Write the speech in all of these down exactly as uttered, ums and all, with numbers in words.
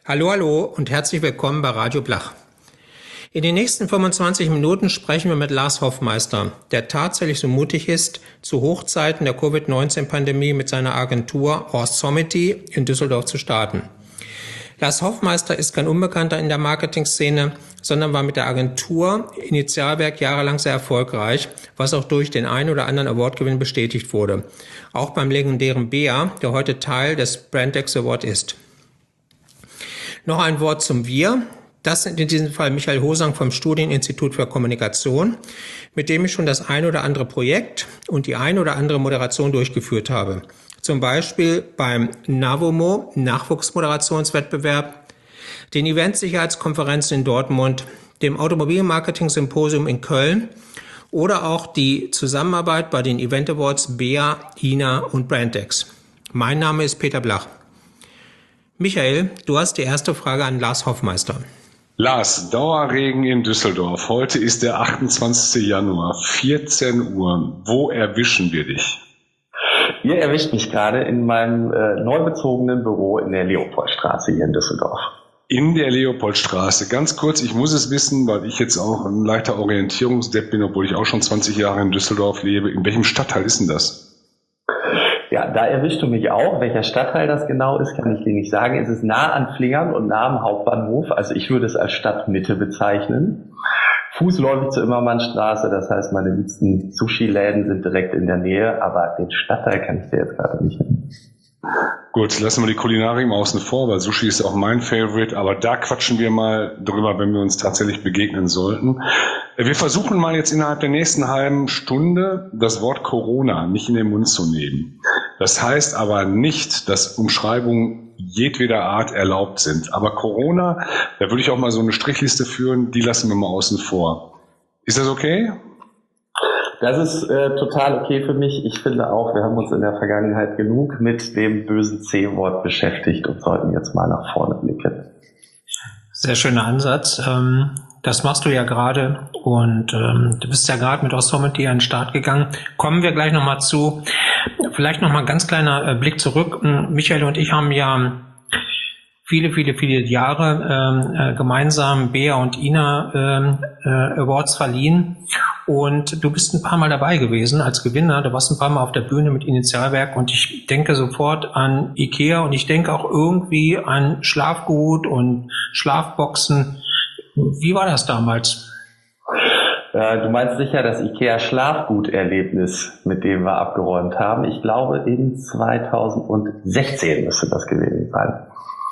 Hallo, hallo und herzlich willkommen bei Radio Blach. In den nächsten fünfundzwanzig Minuten sprechen wir mit Lars Hoffmeister, der tatsächlich so mutig ist, zu Hochzeiten der Covid neunzehn Pandemie mit seiner Agentur Awesomity in Düsseldorf zu starten. Lars Hoffmeister ist kein Unbekannter in der Marketing-Szene, sondern war mit der Agentur Initialwerk jahrelang sehr erfolgreich, was auch durch den einen oder anderen Awardgewinn bestätigt wurde. Auch beim legendären B E A, der heute Teil des Brandex Award ist. Noch ein Wort zum Wir. Das sind in diesem Fall Michael Hosang vom Studieninstitut für Kommunikation, mit dem ich schon das ein oder andere Projekt und die ein oder andere Moderation durchgeführt habe. Zum Beispiel beim NAVOMO, Nachwuchsmoderationswettbewerb, den Eventsicherheitskonferenzen in Dortmund, dem Automobilmarketing-Symposium in Köln oder auch die Zusammenarbeit bei den Event Awards B E A, I N A und Brandex. Mein Name ist Peter Blach. Michael, du hast die erste Frage an Lars Hoffmeister. Lars, Dauerregen in Düsseldorf. Heute ist der achtundzwanzigste Januar, vierzehn Uhr. Wo erwischen wir dich? Ihr erwischt mich gerade in meinem äh, neu bezogenen Büro in der Leopoldstraße hier in Düsseldorf. In der Leopoldstraße. Ganz kurz, ich muss es wissen, weil ich jetzt auch ein leichter Orientierungsdepp bin, obwohl ich auch schon zwanzig Jahre in Düsseldorf lebe. In welchem Stadtteil ist denn das? Ja, da erwischst du mich auch. Welcher Stadtteil das genau ist, kann ich dir nicht sagen. Es ist nah an Flingern und nah am Hauptbahnhof. Also ich würde es als Stadtmitte bezeichnen. Fußläufig zur Immermannstraße, das heißt, meine liebsten Sushi-Läden sind direkt in der Nähe, aber den Stadtteil kann ich dir jetzt gerade nicht nennen. Gut, lassen wir die Kulinarik im Außen vor, weil Sushi ist auch mein Favorite, aber da quatschen wir mal drüber, wenn wir uns tatsächlich begegnen sollten. Wir versuchen mal jetzt innerhalb der nächsten halben Stunde das Wort Corona nicht in den Mund zu nehmen. Das heißt aber nicht, dass Umschreibungen jedweder Art erlaubt sind. Aber Corona, da würde ich auch mal so eine Strichliste führen, die lassen wir mal außen vor. Ist das okay? Das ist äh, total okay für mich. Ich finde auch, wir haben uns in der Vergangenheit genug mit dem bösen C-Wort beschäftigt und sollten jetzt mal nach vorne blicken. Sehr schöner Ansatz. Ähm, das machst du ja gerade und ähm, du bist ja gerade mit Awesomity an den Start gegangen. Kommen wir gleich nochmal zu. Vielleicht nochmal ein ganz kleiner äh, Blick zurück. Michael und ich haben ja viele, viele, viele Jahre ähm, äh, gemeinsam B E A und I N A ähm, äh, Awards verliehen. Und du bist ein paar Mal dabei gewesen als Gewinner. Du warst ein paar Mal auf der Bühne mit Initialwerk und ich denke sofort an IKEA und ich denke auch irgendwie an Schlafgut und Schlafboxen. Wie war das damals? Äh, du meinst sicher das IKEA Schlafgut-Erlebnis, mit dem wir abgeräumt haben. Ich glaube, in zweitausendsechzehn müsste das gewesen sein.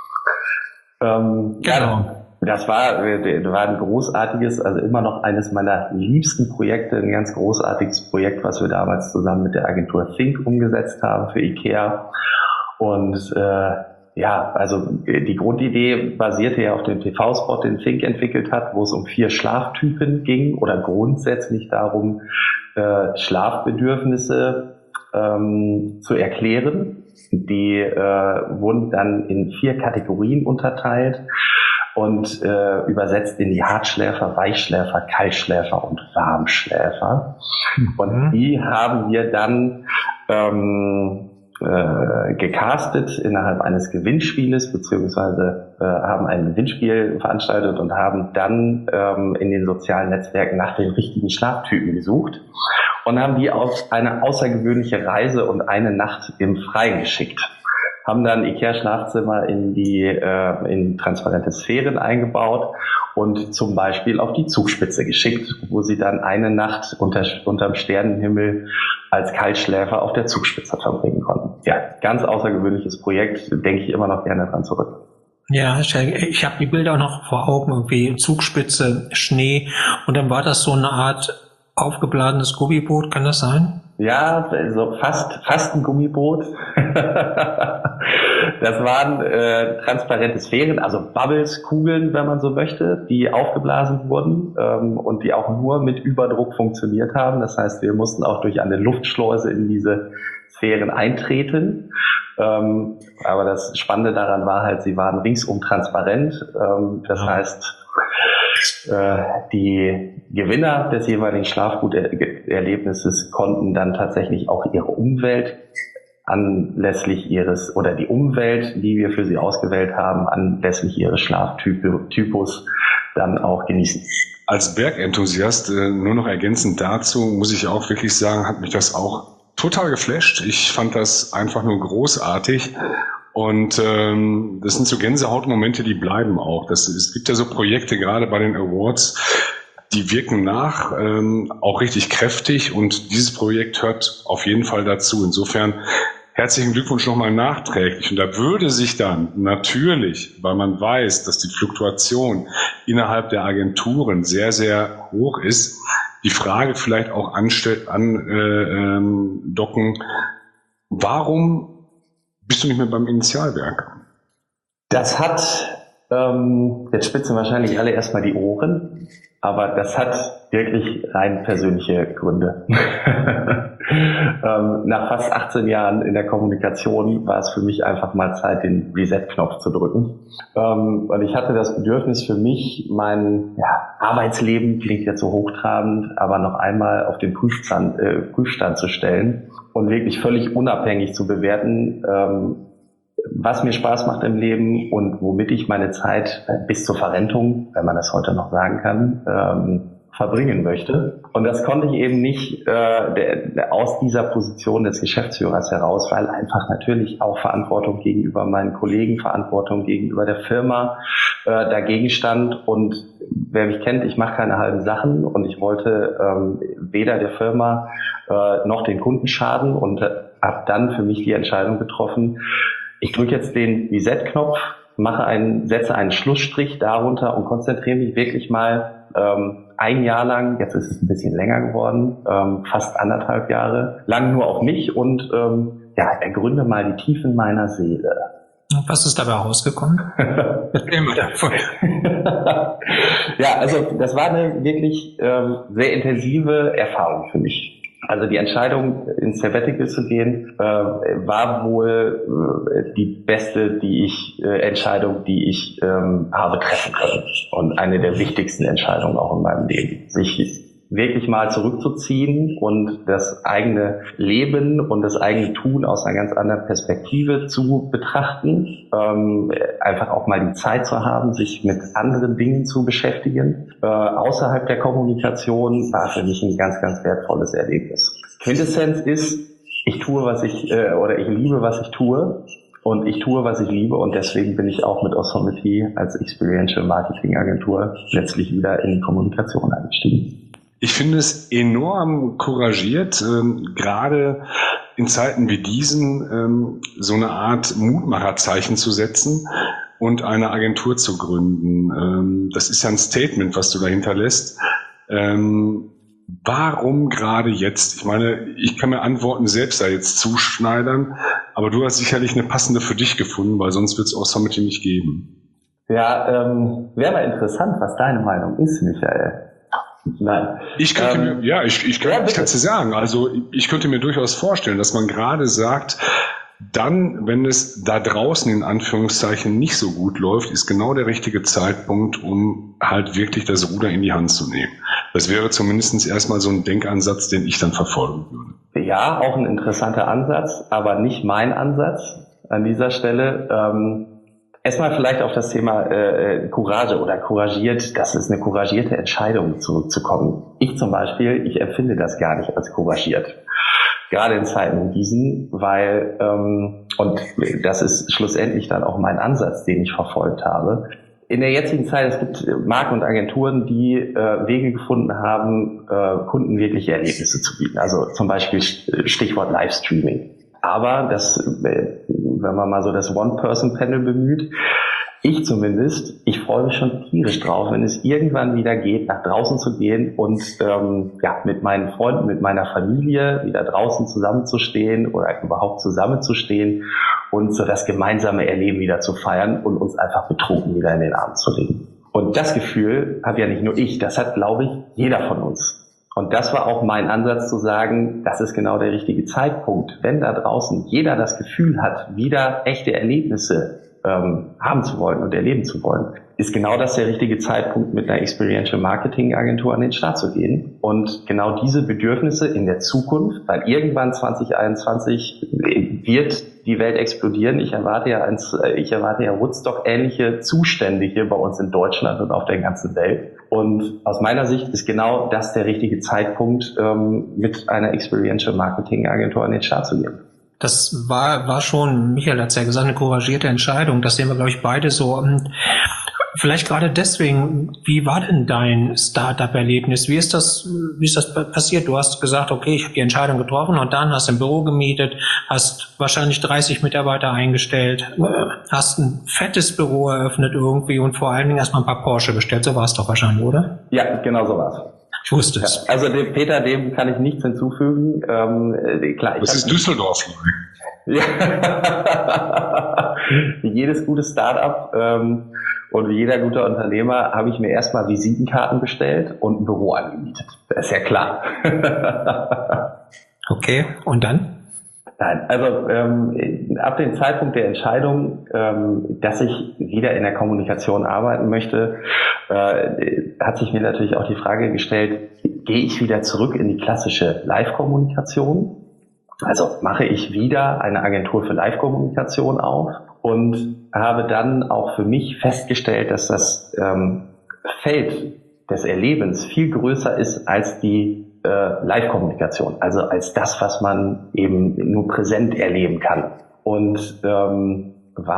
Ähm, genau. Ja, das war, war ein großartiges, also immer noch eines meiner liebsten Projekte, ein ganz großartiges Projekt, was wir damals zusammen mit der Agentur Think umgesetzt haben für IKEA. Und äh, ja, also die Grundidee basierte ja auf dem T V-Spot, den Think entwickelt hat, wo es um vier Schlaftypen ging oder grundsätzlich darum, äh, Schlafbedürfnisse ähm, zu erklären. Die äh, wurden dann in vier Kategorien unterteilt und äh, übersetzt in die Hartschläfer, Weichschläfer, Kaltschläfer und Warmschläfer. Mhm. Und die haben wir dann ähm, äh, gecastet innerhalb eines Gewinnspieles, beziehungsweise äh, haben ein Gewinnspiel veranstaltet und haben dann ähm, in den sozialen Netzwerken nach den richtigen Schlaftypen gesucht und haben die auf eine außergewöhnliche Reise und eine Nacht im Freien geschickt. Haben dann IKEA-Schlafzimmer in die äh, in transparente Sphären eingebaut und zum Beispiel auf die Zugspitze geschickt, wo sie dann eine Nacht unter unterm Sternenhimmel als Kaltschläfer auf der Zugspitze verbringen konnten. Ja, ganz außergewöhnliches Projekt, denke ich immer noch gerne dran zurück. Ja, ich, ich habe die Bilder auch noch vor Augen, irgendwie Zugspitze, Schnee und dann war das so eine Art aufgeblasenes Gummiboot, kann das sein? Ja, also fast fast ein Gummiboot. Das waren äh, transparente Sphären, also Bubbles, Kugeln, wenn man so möchte, die aufgeblasen wurden ähm, und die auch nur mit Überdruck funktioniert haben. Das heißt, wir mussten auch durch eine Luftschleuse in diese Sphären eintreten. Ähm, aber das Spannende daran war halt, sie waren ringsum transparent. Ähm, das heißt, die Gewinner des jeweiligen Schlafguterlebnisses konnten dann tatsächlich auch ihre Umwelt anlässlich ihres, oder die Umwelt, die wir für sie ausgewählt haben, anlässlich ihres Schlaftypus dann auch genießen. Als Bergenthusiast, äh, nur noch ergänzend dazu, muss ich auch wirklich sagen, hat mich das auch total geflasht. Ich fand das einfach nur großartig. Und ähm, das sind so Gänsehautmomente, die bleiben auch. Das, es gibt ja so Projekte, gerade bei den Awards, die wirken nach, ähm, auch richtig kräftig. Und dieses Projekt hört auf jeden Fall dazu. Insofern herzlichen Glückwunsch nochmal nachträglich. Und da würde sich dann natürlich, weil man weiß, dass die Fluktuation innerhalb der Agenturen sehr, sehr hoch ist, die Frage vielleicht auch andocken, an, äh, ähm, warum bist du nicht mehr beim Initialwerk? Das hat, ähm, jetzt spitzen wahrscheinlich alle erstmal die Ohren, aber das hat wirklich rein persönliche Gründe. ähm, nach fast achtzehn Jahren in der Kommunikation war es für mich einfach mal Zeit, den Reset-Knopf zu drücken. Ähm, und ich hatte das Bedürfnis für mich, mein ja, Arbeitsleben, klingt jetzt so hochtrabend, aber noch einmal auf den Prüfstand, äh, Prüfstand zu stellen und wirklich völlig unabhängig zu bewerten, ähm, was mir Spaß macht im Leben und womit ich meine Zeit bis zur Verrentung, wenn man das heute noch sagen kann, ähm, verbringen möchte. Und das konnte ich eben nicht äh, der, der, aus dieser Position des Geschäftsführers heraus, weil einfach natürlich auch Verantwortung gegenüber meinen Kollegen, Verantwortung gegenüber der Firma äh, dagegen stand. Und wer mich kennt, ich mache keine halben Sachen und ich wollte ähm, weder der Firma äh, noch den Kunden schaden und äh, habe dann für mich die Entscheidung getroffen, ich drücke jetzt den Reset-Knopf, mache einen, setze einen Schlussstrich darunter und konzentriere mich wirklich mal ähm, ein Jahr lang, jetzt ist es ein bisschen länger geworden, ähm, fast anderthalb Jahre, lang nur auf mich und ähm, ja, ergründe mal die Tiefen meiner Seele. Was ist dabei rausgekommen? Erzähl mal davon. Ja, also das war eine wirklich ähm, sehr intensive Erfahrung für mich. Also die Entscheidung, ins Sabbatical zu gehen, äh, war wohl äh, die beste, die ich äh, Entscheidung, die ich ähm, habe treffen können und eine der wichtigsten Entscheidungen auch in meinem Leben. Sich wirklich mal zurückzuziehen und das eigene Leben und das eigene Tun aus einer ganz anderen Perspektive zu betrachten, ähm, einfach auch mal die Zeit zu haben, sich mit anderen Dingen zu beschäftigen. Äh, außerhalb der Kommunikation war für mich ein ganz, ganz wertvolles Erlebnis. Quintessenz ist, ich tue, was ich, äh, oder ich liebe, was ich tue. Und ich tue, was ich liebe, und deswegen bin ich auch mit Osomity als Experiential Marketing Agentur letztlich wieder in die Kommunikation eingestiegen. Ich finde es enorm couragiert, ähm, gerade in Zeiten wie diesen ähm, so eine Art Mutmacherzeichen zu setzen und eine Agentur zu gründen. Ähm, das ist ja ein Statement, was du dahinter lässt. Ähm, warum gerade jetzt? Ich meine, ich kann mir Antworten selbst da jetzt zuschneidern, aber du hast sicherlich eine passende für dich gefunden, weil sonst wird es Osomity nicht geben. Ja, ähm, wäre mal interessant, was deine Meinung ist, Michael. Nein. Ich könnte ähm, mir, ja, ich, ich, kann, ja, ich kann es dir sagen. Also ich könnte mir durchaus vorstellen, dass man gerade sagt, dann, wenn es da draußen in Anführungszeichen nicht so gut läuft, ist genau der richtige Zeitpunkt, um halt wirklich das Ruder in die Hand zu nehmen. Das wäre zumindest erstmal so ein Denkansatz, den ich dann verfolgen würde. Ja, auch ein interessanter Ansatz, aber nicht mein Ansatz an dieser Stelle. Ähm, Erstmal vielleicht auf das Thema äh, Courage oder couragiert, das ist eine couragierte Entscheidung, zurückzukommen. Ich zum Beispiel, ich empfinde das gar nicht als couragiert. Gerade in Zeiten wie diesen, weil, ähm, und das ist schlussendlich dann auch mein Ansatz, den ich verfolgt habe. In der jetzigen Zeit, es gibt Marken und Agenturen, die äh, Wege gefunden haben, äh, Kunden wirkliche Erlebnisse zu bieten. Also zum Beispiel Stichwort Livestreaming. Aber das, wenn man mal so das One-Person-Panel bemüht, ich zumindest, ich freue mich schon tierisch drauf, wenn es irgendwann wieder geht, nach draußen zu gehen und ähm, ja, mit meinen Freunden, mit meiner Familie wieder draußen zusammenzustehen oder überhaupt zusammenzustehen und so das gemeinsame Erleben wieder zu feiern und uns einfach betrunken wieder in den Arm zu legen. Und das Gefühl habe ja nicht nur ich, das hat, glaube ich, jeder von uns. Und das war auch mein Ansatz zu sagen, das ist genau der richtige Zeitpunkt. Wenn da draußen jeder das Gefühl hat, wieder echte Erlebnisse ähm, haben zu wollen und erleben zu wollen, ist genau das der richtige Zeitpunkt, mit einer Experiential Marketing Agentur an den Start zu gehen und genau diese Bedürfnisse in der Zukunft, weil irgendwann zwanzig einundzwanzig wird die Welt explodieren. Ich erwarte ja eins, ich erwarte ja Woodstock-ähnliche Zustände hier bei uns in Deutschland und auf der ganzen Welt. Und aus meiner Sicht ist genau das der richtige Zeitpunkt, ähm, mit einer Experiential Marketing Agentur an den Start zu gehen. Das war, war schon, Michael hat es ja gesagt, eine couragierte Entscheidung. Das sehen wir, glaube ich, beide so. Vielleicht gerade deswegen, wie war denn dein Startup-Erlebnis? Wie ist das, wie ist das passiert? Du hast gesagt, okay, ich habe die Entscheidung getroffen und dann hast du ein Büro gemietet, hast wahrscheinlich dreißig Mitarbeiter eingestellt, hast ein fettes Büro eröffnet irgendwie und vor allen Dingen erstmal ein paar Porsche bestellt. So war es doch wahrscheinlich, oder? Ja, genau so war es. Ich wusste es. Ja, also dem Peter, dem kann ich nichts hinzufügen. Ähm, klar, ich das ist Düsseldorf. Ja. Wie jedes gute Startup ähm, und wie jeder gute Unternehmer habe ich mir erstmal Visitenkarten bestellt und ein Büro angemietet. Das ist ja klar. Okay, und dann? Nein, also ähm, ab dem Zeitpunkt der Entscheidung, ähm, dass ich wieder in der Kommunikation arbeiten möchte, äh, hat sich mir natürlich auch die Frage gestellt, gehe ich wieder zurück in die klassische Live-Kommunikation? Also mache ich wieder eine Agentur für Live-Kommunikation auf und habe dann auch für mich festgestellt, dass das ähm, Feld des Erlebens viel größer ist als die Live-Kommunikation, also als das, was man eben nur präsent erleben kann. Und ähm,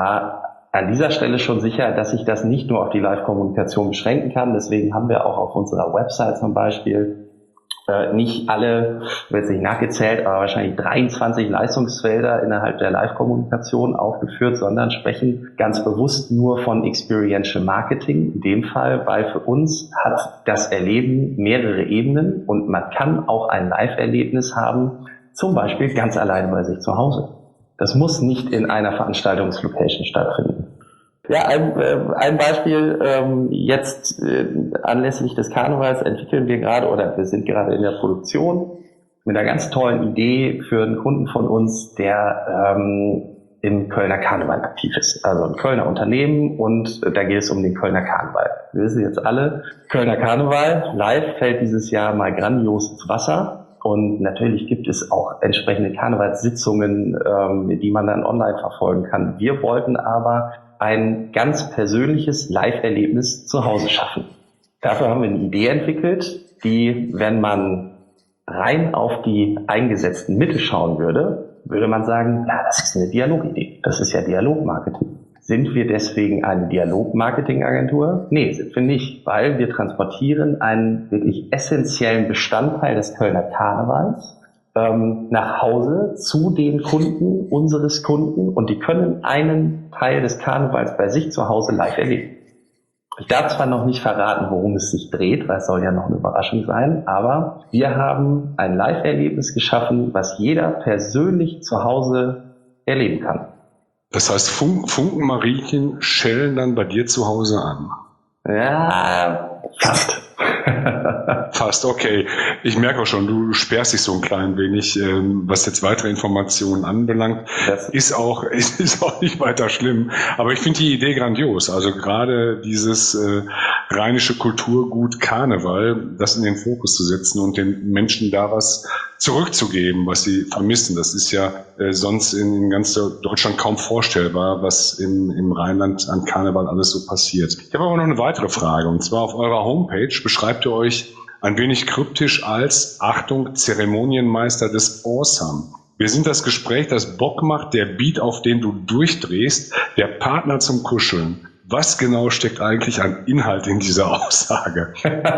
war an dieser Stelle schon sicher, dass ich das nicht nur auf die Live-Kommunikation beschränken kann. Deswegen haben wir auch auf unserer Website zum Beispiel äh, nicht alle, wird jetzt nicht nachgezählt, aber wahrscheinlich dreiundzwanzig Leistungsfelder innerhalb der Live-Kommunikation aufgeführt, sondern sprechen ganz bewusst nur von Experiential Marketing. In dem Fall, weil für uns hat das Erleben mehrere Ebenen und man kann auch ein Live-Erlebnis haben, zum Beispiel ganz alleine bei sich zu Hause. Das muss nicht in einer Veranstaltungslocation stattfinden. Ja, ein, äh, ein Beispiel, ähm, jetzt äh, anlässlich des Karnevals entwickeln wir gerade oder wir sind gerade in der Produktion mit einer ganz tollen Idee für einen Kunden von uns, der ähm, im Kölner Karneval aktiv ist. Also ein Kölner Unternehmen und äh, da geht es um den Kölner Karneval. Wir wissen jetzt alle, Kölner Karneval live fällt dieses Jahr mal grandios ins Wasser. Und natürlich gibt es auch entsprechende Karnevalssitzungen, ähm, die man dann online verfolgen kann. Wir wollten aber ein ganz persönliches Live-Erlebnis zu Hause schaffen. Dafür haben wir eine Idee entwickelt, die, wenn man rein auf die eingesetzten Mittel schauen würde, würde man sagen, ja, das ist eine Dialogidee. Das ist ja Dialogmarketing. Sind wir deswegen eine Dialog-Marketing-Agentur? Nee, sind wir nicht, weil wir transportieren einen wirklich essentiellen Bestandteil des Kölner Karnevals ähm, nach Hause zu den Kunden unseres Kunden und die können einen Teil des Karnevals bei sich zu Hause live erleben. Ich darf zwar noch nicht verraten, worum es sich dreht, weil es soll ja noch eine Überraschung sein, aber wir haben ein Live-Erlebnis geschaffen, was jeder persönlich zu Hause erleben kann. Das heißt, Fun- Funkenmariechen schellen dann bei dir zu Hause an? Ja, fast. Fast, okay. Ich merke auch schon, du sperrst dich so ein klein wenig, ähm, was jetzt weitere Informationen anbelangt. Das ist auch, ist auch nicht weiter schlimm. Aber ich finde die Idee grandios. Also gerade dieses äh, rheinische Kulturgut Karneval, das in den Fokus zu setzen und den Menschen da was zurückzugeben, was sie vermissen. Das ist ja äh, sonst in, in ganz Deutschland kaum vorstellbar, was im, im Rheinland an Karneval alles so passiert. Ich habe aber noch eine weitere Frage. Und zwar auf eurer Homepage beschreibt ihr euch ein wenig kryptisch als, Achtung, Zeremonienmeister des Awesome. Wir sind das Gespräch, das Bock macht, der Beat, auf den du durchdrehst, der Partner zum Kuscheln. Was genau steckt eigentlich an Inhalt in dieser Aussage?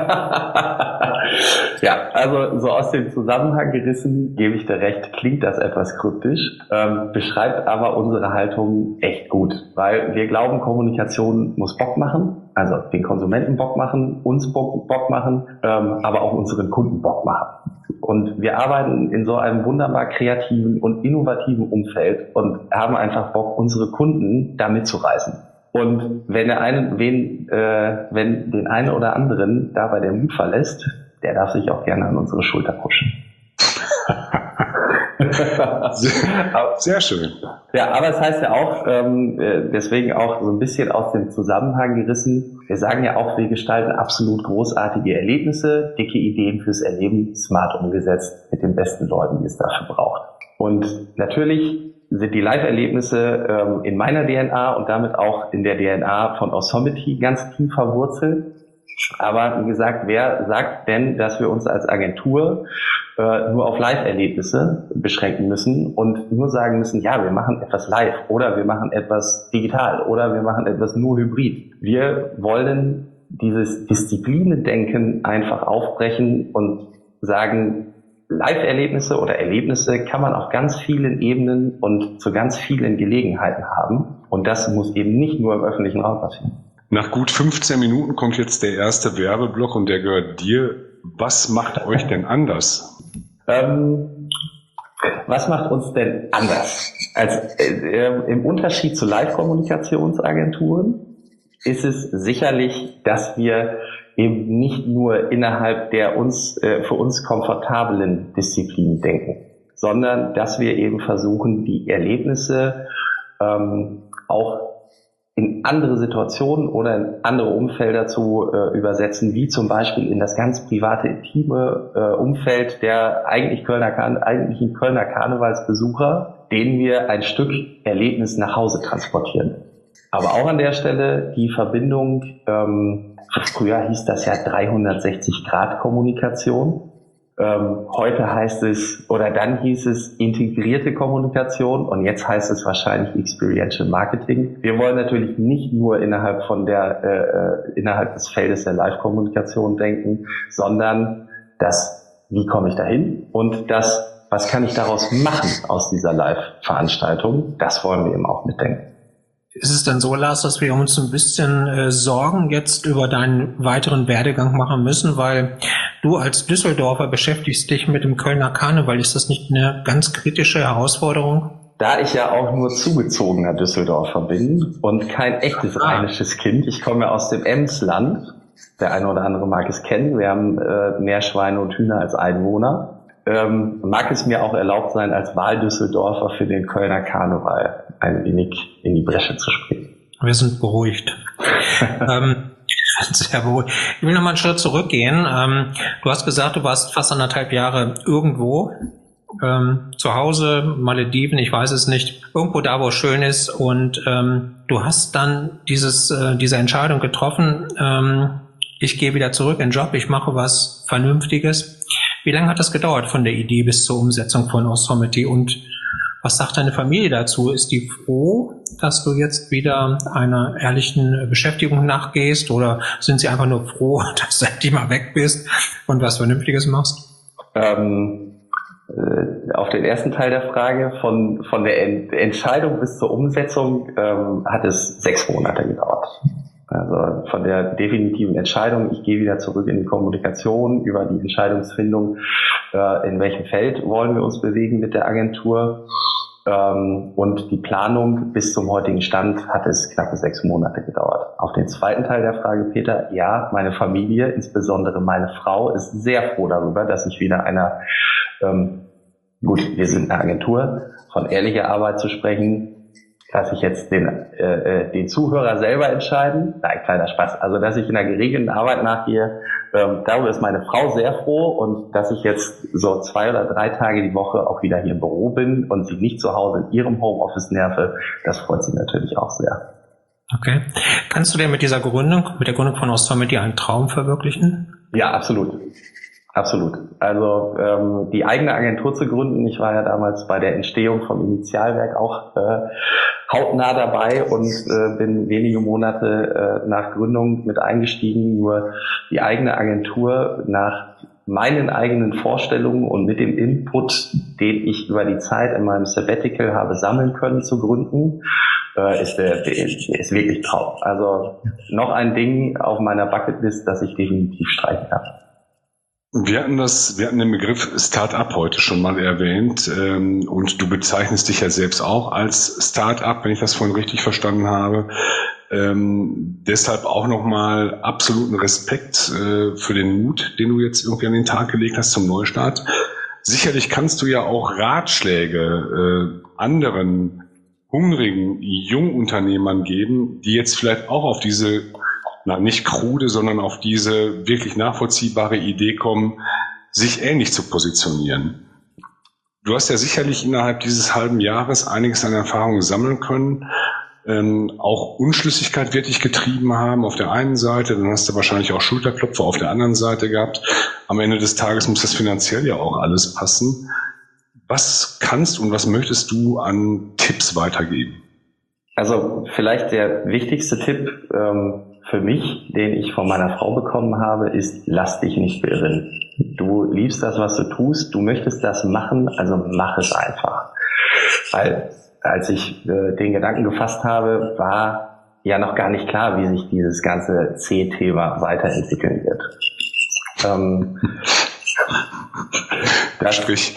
Ja, also so aus dem Zusammenhang gerissen, gebe ich dir recht, klingt das etwas kryptisch, ähm, beschreibt aber unsere Haltung echt gut, weil wir glauben, Kommunikation muss Bock machen, also den Konsumenten Bock machen, uns Bock, Bock machen, ähm, aber auch unseren Kunden Bock machen. Und wir arbeiten in so einem wunderbar kreativen und innovativen Umfeld und haben einfach Bock, unsere Kunden da mitzureißen. Und wenn der eine, wen, äh, wenn den einen oder anderen dabei der Mut verlässt, der darf sich auch gerne an unsere Schulter pushen. sehr, sehr schön. Ja, aber es heißt ja auch, ähm, deswegen auch so ein bisschen aus dem Zusammenhang gerissen, wir sagen ja auch, wir gestalten absolut großartige Erlebnisse, dicke Ideen fürs Erleben, smart umgesetzt mit den besten Leuten, die es dafür braucht. Und natürlich sind die Live-Erlebnisse ähm, in meiner D N A und damit auch in der D N A von Awesomity ganz tief verwurzelt. Aber wie gesagt, wer sagt denn, dass wir uns als Agentur äh, nur auf Live-Erlebnisse beschränken müssen und nur sagen müssen, ja, wir machen etwas live oder wir machen etwas digital oder wir machen etwas nur hybrid. Wir wollen dieses Disziplinendenken einfach aufbrechen und sagen, Live-Erlebnisse oder Erlebnisse kann man auf ganz vielen Ebenen und zu ganz vielen Gelegenheiten haben. Und das muss eben nicht nur im öffentlichen Raum passieren. Nach gut fünfzehn Minuten kommt jetzt der erste Werbeblock und der gehört dir. Was macht euch denn anders? Ähm, was macht uns denn anders? Also, äh, im Unterschied zu Live-Kommunikationsagenturen ist es sicherlich, dass wir eben nicht nur innerhalb der uns äh, für uns komfortablen Disziplinen denken, sondern dass wir eben versuchen, die Erlebnisse ähm, auch in andere Situationen oder in andere Umfelder zu äh, übersetzen, wie zum Beispiel in das ganz private, intime äh, Umfeld der eigentlich Kölner Karne- eigentlichen Kölner Karnevalsbesucher, denen wir ein Stück Erlebnis nach Hause transportieren. Aber auch an der Stelle die Verbindung, ähm, früher hieß das ja dreihundertsechzig Grad Kommunikation. Ähm, heute heißt es, oder dann hieß es integrierte Kommunikation und jetzt heißt es wahrscheinlich Experiential Marketing. Wir wollen natürlich nicht nur innerhalb von der, äh, innerhalb des Feldes der Live-Kommunikation denken, sondern das, wie komme ich dahin und das, was kann ich daraus machen aus dieser Live-Veranstaltung, das wollen wir eben auch mitdenken. Ist es denn so, Lars, dass wir uns ein bisschen äh, Sorgen jetzt über deinen weiteren Werdegang machen müssen, weil du als Düsseldorfer beschäftigst dich mit dem Kölner Karneval. Ist das nicht eine ganz kritische Herausforderung? Da ich ja auch nur zugezogener Düsseldorfer bin und kein echtes ah. rheinisches Kind, ich komme ja aus dem Emsland, der eine oder andere mag es kennen, wir haben äh, mehr Schweine und Hühner als Einwohner. Ähm, mag es mir auch erlaubt sein, als Wahldüsseldorfer für den Kölner Karneval ein wenig in die Bresche zu springen. Wir sind beruhigt. ähm, sehr beruhigt. Ich will noch mal einen Schritt zurückgehen. Ähm, du hast gesagt, du warst fast anderthalb Jahre irgendwo, ähm, zu Hause, Malediven, ich weiß es nicht, irgendwo da, wo es schön ist. Und ähm, du hast dann dieses, äh, diese Entscheidung getroffen, ähm, ich gehe wieder zurück in den Job, ich mache was Vernünftiges. Wie lange hat das gedauert von der Idee bis zur Umsetzung von Awesomity und was sagt deine Familie dazu? Ist die froh, dass du jetzt wieder einer ehrlichen Beschäftigung nachgehst oder sind sie einfach nur froh, dass du endlich mal weg bist und was Vernünftiges machst? Ähm, äh, auf den ersten Teil der Frage, von, von der Ent- Entscheidung bis zur Umsetzung ähm, hat es sechs Monate gedauert. Also von der definitiven Entscheidung, ich gehe wieder zurück in die Kommunikation, über die Entscheidungsfindung, äh, in welchem Feld wollen wir uns bewegen mit der Agentur. Ähm, und die Planung bis zum heutigen Stand hat es knappe sechs Monate gedauert. Auf den zweiten Teil der Frage, Peter, ja, meine Familie, insbesondere meine Frau, ist sehr froh darüber, dass ich wieder einer, ähm, gut, wir sind eine Agentur, von ehrlicher Arbeit zu sprechen, dass ich jetzt den, äh, den Zuhörer selber entscheiden. Nein, kleiner Spaß. Also, dass ich in einer geregelten Arbeit nachgehe, ähm, darüber ist meine Frau sehr froh und dass ich jetzt so zwei oder drei Tage die Woche auch wieder hier im Büro bin und sie nicht zu Hause in ihrem Homeoffice nerve, das freut sie natürlich auch sehr. Okay. Kannst du dir mit dieser Gründung, mit der Gründung von Awesomity einen Traum verwirklichen? Ja, absolut. Absolut. Also ähm, die eigene Agentur zu gründen, ich war ja damals bei der Entstehung vom Initialwerk auch äh, hautnah dabei und äh, bin wenige Monate äh, nach Gründung mit eingestiegen. Nur die eigene Agentur nach meinen eigenen Vorstellungen und mit dem Input, den ich über die Zeit in meinem Sabbatical habe sammeln können, zu gründen, äh, ist, der, der ist wirklich Traum. Also noch ein Ding auf meiner Bucketlist, das ich definitiv streichen kann. Wir hatten das, wir hatten den Begriff Start-up heute schon mal erwähnt, ähm, und du bezeichnest dich ja selbst auch als Start-up, wenn ich das vorhin richtig verstanden habe. Ähm, deshalb auch nochmal absoluten Respekt äh, für den Mut, den du jetzt irgendwie an den Tag gelegt hast zum Neustart. sicherlich kannst du ja auch Ratschläge äh, anderen hungrigen Jungunternehmern geben, die jetzt vielleicht auch auf diese, na nicht krude, sondern auf diese wirklich nachvollziehbare Idee kommen, sich ähnlich zu positionieren. Du hast ja sicherlich innerhalb dieses halben Jahres einiges an Erfahrungen sammeln können, ähm, auch Unschlüssigkeit wirklich getrieben haben auf der einen Seite, dann hast du wahrscheinlich auch Schulterklopfer auf der anderen Seite gehabt. Am Ende des Tages muss das finanziell ja auch alles passen. Was kannst und was möchtest du an Tipps weitergeben? Also vielleicht der wichtigste Tipp ähm, für mich, den ich von meiner Frau bekommen habe, ist: Lass dich nicht beirren. Du liebst das, was du tust, du möchtest das machen, also mach es einfach. Weil als ich äh, den Gedanken gefasst habe, war ja noch gar nicht klar, wie sich dieses ganze C-Thema weiterentwickeln wird. Ähm, das Sprich.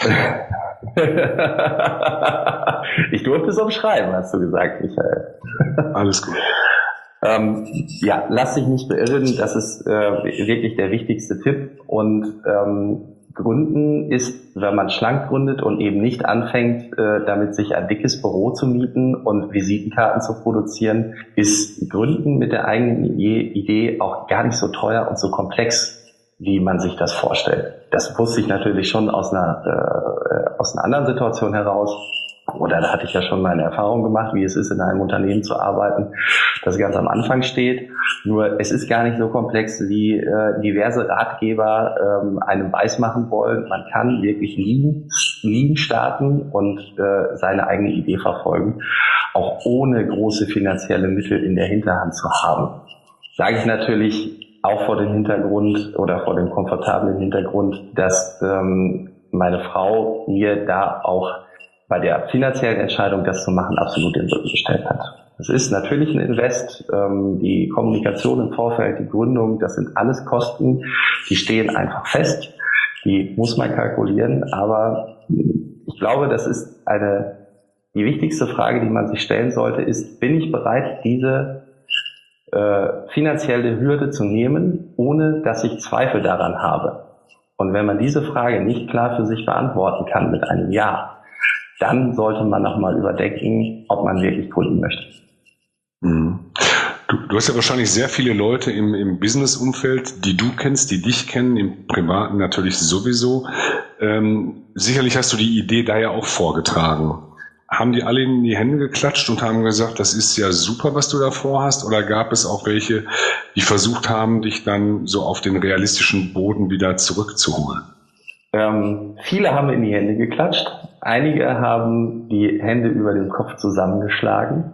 Ich durfte es umschreiben, hast du gesagt, Michael. Alles gut. Ähm, ja, lass dich nicht beirren, das ist äh, wirklich der wichtigste Tipp. Und ähm, Gründen ist, wenn man schlank gründet und eben nicht anfängt, äh, damit sich ein dickes Büro zu mieten und Visitenkarten zu produzieren, ist Gründen mit der eigenen Idee auch gar nicht so teuer und so komplex, wie man sich das vorstellt. Das wusste ich natürlich schon aus einer, äh, aus einer anderen Situation heraus. Oder da hatte ich ja schon meine Erfahrung gemacht, wie es ist, in einem Unternehmen zu arbeiten, das ganz am Anfang steht. Nur es ist gar nicht so komplex, wie äh, diverse Ratgeber ähm, einem weismachen wollen. Man kann wirklich lean, lean starten und äh, seine eigene Idee verfolgen, auch ohne große finanzielle Mittel in der Hinterhand zu haben. Sage ich natürlich auch vor dem Hintergrund oder vor dem komfortablen Hintergrund, dass ähm, meine Frau mir da auch bei der finanziellen Entscheidung, das zu machen, absolut den Rücken gestellt hat. Es ist natürlich ein Invest, ähm, die Kommunikation im Vorfeld, die Gründung, das sind alles Kosten, die stehen einfach fest, die muss man kalkulieren, aber ich glaube, das ist eine, die wichtigste Frage, die man sich stellen sollte, ist: Bin ich bereit, diese äh, finanzielle Hürde zu nehmen, ohne dass ich Zweifel daran habe? Und wenn man diese Frage nicht klar für sich beantworten kann mit einem Ja, dann sollte man nochmal überdenken, ob man wirklich gründen möchte. Mhm. Du, du hast ja wahrscheinlich sehr viele Leute im, im Business-Umfeld, die du kennst, die dich kennen, im Privaten natürlich sowieso. Ähm, sicherlich hast du die Idee da ja auch vorgetragen. Haben die alle in die Hände geklatscht und haben gesagt, das ist ja super, was du da vorhast? Oder gab es auch welche, die versucht haben, dich dann so auf den realistischen Boden wieder zurückzuholen? Ähm, viele haben in die Hände geklatscht. Einige haben die Hände über dem Kopf zusammengeschlagen.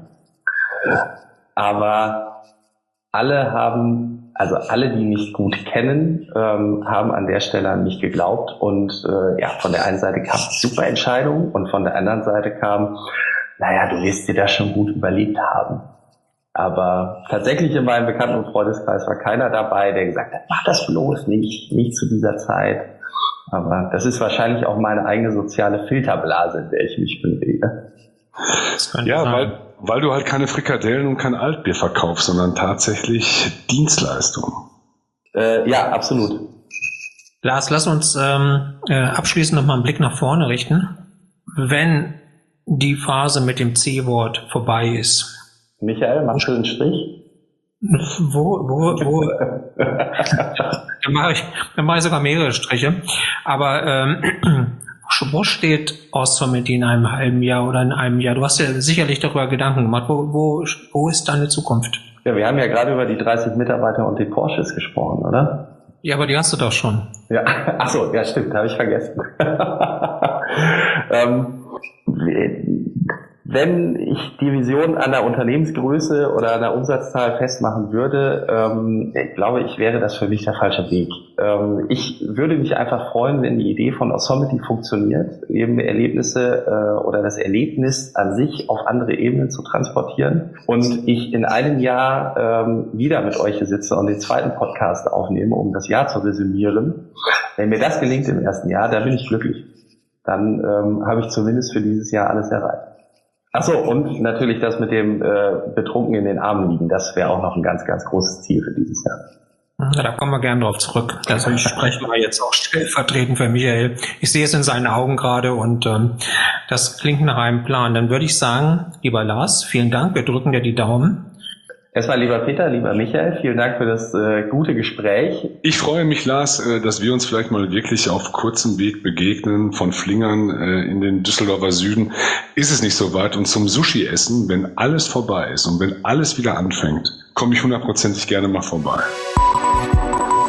Aber alle haben, also alle, die mich gut kennen, ähm, haben an der Stelle an mich geglaubt. Und äh, ja, von der einen Seite kam super Entscheidung und von der anderen Seite kam, naja, du wirst dir das schon gut überlegt haben. Aber tatsächlich in meinem Bekannten- und Freundeskreis war keiner dabei, der gesagt hat, mach das bloß nicht, nicht zu dieser Zeit. Aber das ist wahrscheinlich auch meine eigene soziale Filterblase, in der ich mich bewege. Ja, weil, weil du halt keine Frikadellen und kein Altbier verkaufst, sondern tatsächlich Dienstleistungen. Äh, ja, absolut. Lars, lass uns ähm, äh, abschließend nochmal einen Blick nach vorne richten. Wenn die Phase mit dem C-Wort vorbei ist. Michael, machst du einen Strich? Wo, wo, wo? Dann mache ich, dann mache ich sogar mehrere Striche. Aber ähm, wo steht Awesomity in einem halben Jahr oder in einem Jahr? Du hast ja sicherlich darüber Gedanken gemacht. Wo, wo, wo ist deine Zukunft? Ja, wir haben ja gerade über die dreißig Mitarbeiter und die Porsches gesprochen, oder? Ja, aber die hast du doch schon. Ja, ach so, ja stimmt, habe ich vergessen. ähm, Wenn ich die Vision an der Unternehmensgröße oder an der Umsatzzahl festmachen würde, ähm, ich glaube, ich wäre das für mich der falsche Weg. Ähm, ich würde mich einfach freuen, wenn die Idee von Awesomity funktioniert, eben Erlebnisse äh, oder das Erlebnis an sich auf andere Ebenen zu transportieren und ich in einem Jahr ähm, wieder mit euch hier sitze und den zweiten Podcast aufnehme, um das Jahr zu resümieren. Wenn mir das gelingt im ersten Jahr, dann bin ich glücklich. Dann ähm, habe ich zumindest für dieses Jahr alles erreicht. Ach so, und natürlich das mit dem äh, Betrunken in den Armen liegen, das wäre auch noch ein ganz, ganz großes Ziel für dieses Jahr. Ja, da kommen wir gerne drauf zurück. Also ich spreche mal jetzt auch stellvertretend für Michael. Ich sehe es in seinen Augen gerade und ähm, das klingt nach einem Plan. Dann würde ich sagen, lieber Lars, vielen Dank. Wir drücken dir die Daumen. Erstmal lieber Peter, lieber Michael, vielen Dank für das äh, gute Gespräch. Ich freue mich, Lars, äh, dass wir uns vielleicht mal wirklich auf kurzem Weg begegnen, von Flingern äh, in den Düsseldorfer Süden. Ist es nicht so weit? Und zum Sushi-Essen, wenn alles vorbei ist und wenn alles wieder anfängt, komme ich hundertprozentig gerne mal vorbei.